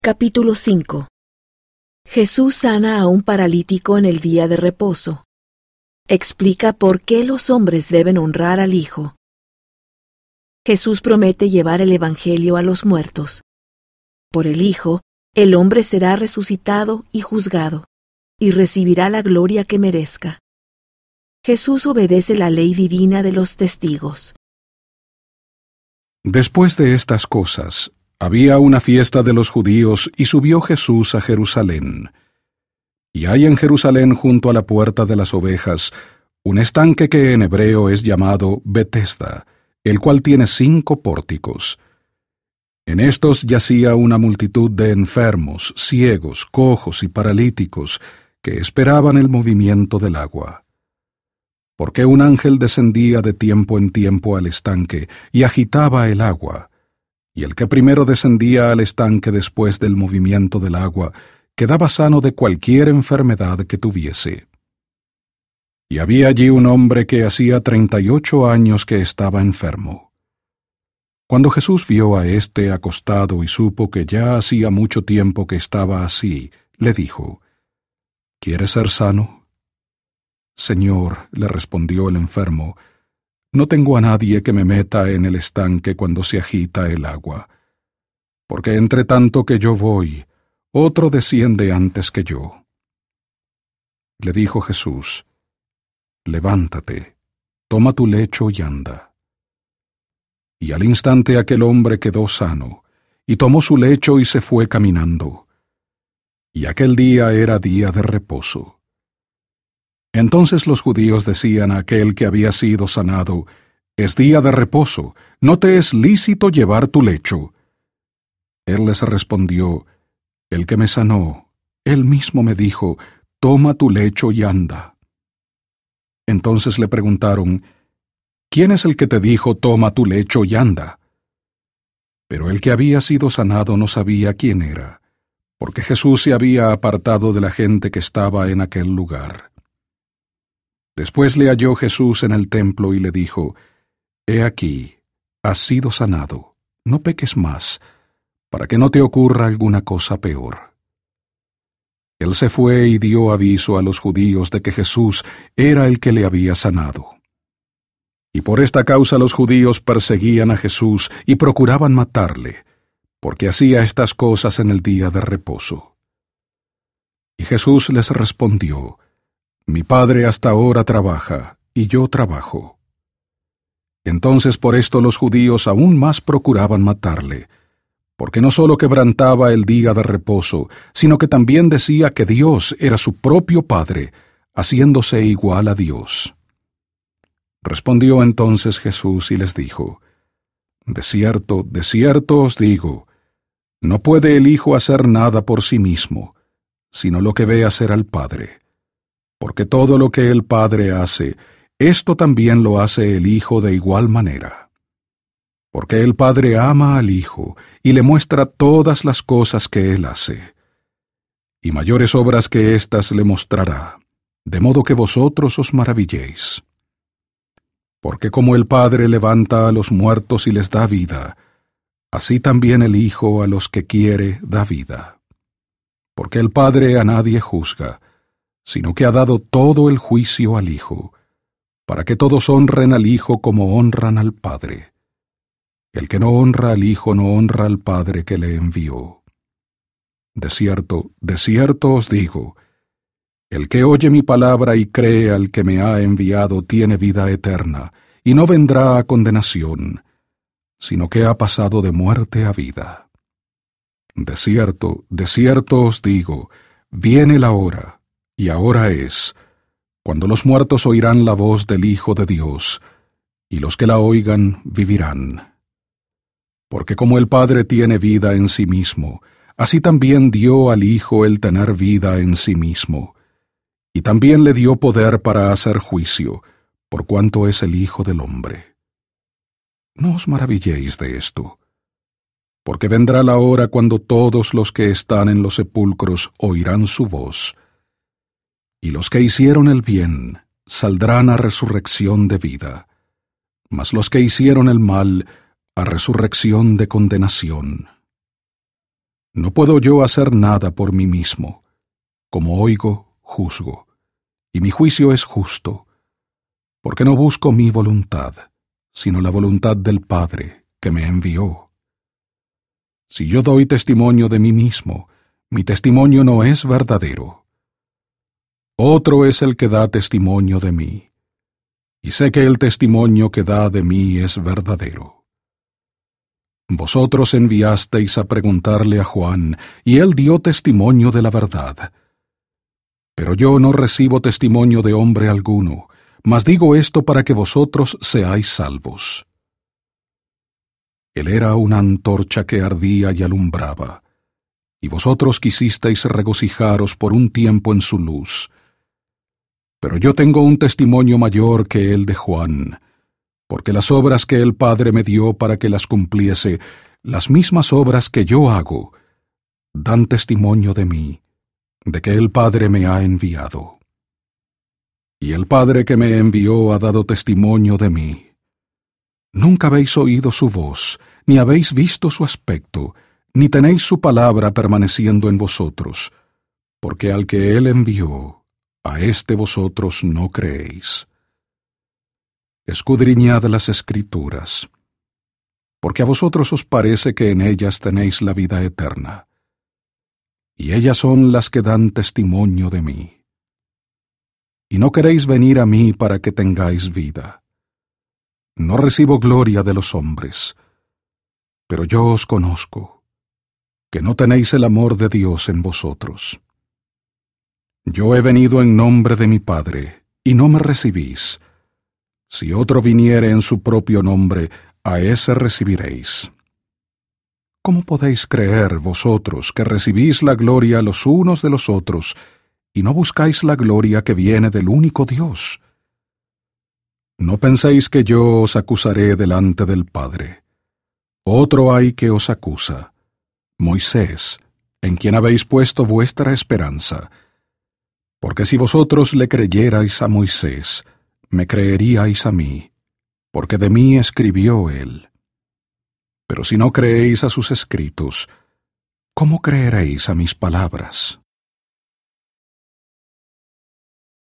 Capítulo 5. Jesús sana a un paralítico en el día de reposo. Explica por qué los hombres deben honrar al Hijo. Jesús promete llevar el Evangelio a los muertos. Por el Hijo, el hombre será resucitado y juzgado, y recibirá la gloria que merezca. Jesús obedece la ley divina de los testigos. Después de estas cosas, había una fiesta de los judíos y subió Jesús a Jerusalén. Y hay en Jerusalén junto a la puerta de las ovejas un estanque que en hebreo es llamado Betesda, el cual tiene 5 pórticos. En estos yacía una multitud de enfermos, ciegos, cojos y paralíticos que esperaban el movimiento del agua. Porque un ángel descendía de tiempo en tiempo al estanque y agitaba el agua, y el que primero descendía al estanque después del movimiento del agua quedaba sano de cualquier enfermedad que tuviese. Y había allí un hombre que hacía 38 años que estaba enfermo. Cuando Jesús vio a éste acostado y supo que ya hacía mucho tiempo que estaba así, le dijo: ¿Quieres ser sano? Señor, le respondió el enfermo, no tengo a nadie que me meta en el estanque cuando se agita el agua, porque entre tanto que yo voy, otro desciende antes que yo. Le dijo Jesús: levántate, toma tu lecho y anda. Y al instante aquel hombre quedó sano, y tomó su lecho y se fue caminando. Y aquel día era día de reposo. Entonces los judíos decían a aquel que había sido sanado: es día de reposo, no te es lícito llevar tu lecho. Él les respondió: el que me sanó, él mismo me dijo: toma tu lecho y anda. Entonces le preguntaron: ¿quién es el que te dijo toma tu lecho y anda? Pero el que había sido sanado no sabía quién era, porque Jesús se había apartado de la gente que estaba en aquel lugar. Después le halló Jesús en el templo y le dijo: he aquí, has sido sanado, no peques más, para que no te ocurra alguna cosa peor. Él se fue y dio aviso a los judíos de que Jesús era el que le había sanado. Y por esta causa los judíos perseguían a Jesús y procuraban matarle, porque hacía estas cosas en el día de reposo. Y Jesús les respondió: mi Padre hasta ahora trabaja, y yo trabajo. Entonces por esto los judíos aún más procuraban matarle, porque no sólo quebrantaba el día de reposo, sino que también decía que Dios era su propio Padre, haciéndose igual a Dios. Respondió entonces Jesús y les dijo: de cierto os digo, no puede el Hijo hacer nada por sí mismo, sino lo que ve hacer al Padre. Porque todo lo que el Padre hace, esto también lo hace el Hijo de igual manera. Porque el Padre ama al Hijo y le muestra todas las cosas que Él hace. Y mayores obras que éstas le mostrará, de modo que vosotros os maravilléis. Porque como el Padre levanta a los muertos y les da vida, así también el Hijo a los que quiere da vida. Porque el Padre a nadie juzga, sino que ha dado todo el juicio al Hijo, para que todos honren al Hijo como honran al Padre. El que no honra al Hijo no honra al Padre que le envió. De cierto os digo, el que oye mi palabra y cree al que me ha enviado tiene vida eterna, y no vendrá a condenación, sino que ha pasado de muerte a vida. De cierto os digo, viene la hora, y ahora es, cuando los muertos oirán la voz del Hijo de Dios, y los que la oigan vivirán. Porque como el Padre tiene vida en sí mismo, así también dio al Hijo el tener vida en sí mismo, y también le dio poder para hacer juicio, por cuanto es el Hijo del hombre. No os maravilléis de esto, porque vendrá la hora cuando todos los que están en los sepulcros oirán su voz, y los que hicieron el bien saldrán a resurrección de vida, mas los que hicieron el mal a resurrección de condenación. No puedo yo hacer nada por mí mismo. Como oigo, juzgo, y mi juicio es justo, porque no busco mi voluntad, sino la voluntad del Padre que me envió. Si yo doy testimonio de mí mismo, mi testimonio no es verdadero. Otro es el que da testimonio de mí, y sé que el testimonio que da de mí es verdadero. Vosotros enviasteis a preguntarle a Juan, y él dio testimonio de la verdad. Pero yo no recibo testimonio de hombre alguno, mas digo esto para que vosotros seáis salvos. Él era una antorcha que ardía y alumbraba, y vosotros quisisteis regocijaros por un tiempo en su luz. Pero yo tengo un testimonio mayor que el de Juan, porque las obras que el Padre me dio para que las cumpliese, las mismas obras que yo hago, dan testimonio de mí, de que el Padre me ha enviado. Y el Padre que me envió ha dado testimonio de mí. Nunca habéis oído su voz, ni habéis visto su aspecto, ni tenéis su palabra permaneciendo en vosotros, porque al que él envió, a éste vosotros no creéis. Escudriñad las Escrituras, porque a vosotros os parece que en ellas tenéis la vida eterna, y ellas son las que dan testimonio de mí. Y no queréis venir a mí para que tengáis vida. No recibo gloria de los hombres, pero yo os conozco, que no tenéis el amor de Dios en vosotros. Yo he venido en nombre de mi Padre, y no me recibís. Si otro viniere en su propio nombre, a ese recibiréis. ¿Cómo podéis creer vosotros que recibís la gloria los unos de los otros, y no buscáis la gloria que viene del único Dios? No penséis que yo os acusaré delante del Padre. Otro hay que os acusa, Moisés, en quien habéis puesto vuestra esperanza. Porque si vosotros le creyerais a Moisés, me creeríais a mí, porque de mí escribió él. Pero si no creéis a sus escritos, ¿cómo creeréis a mis palabras?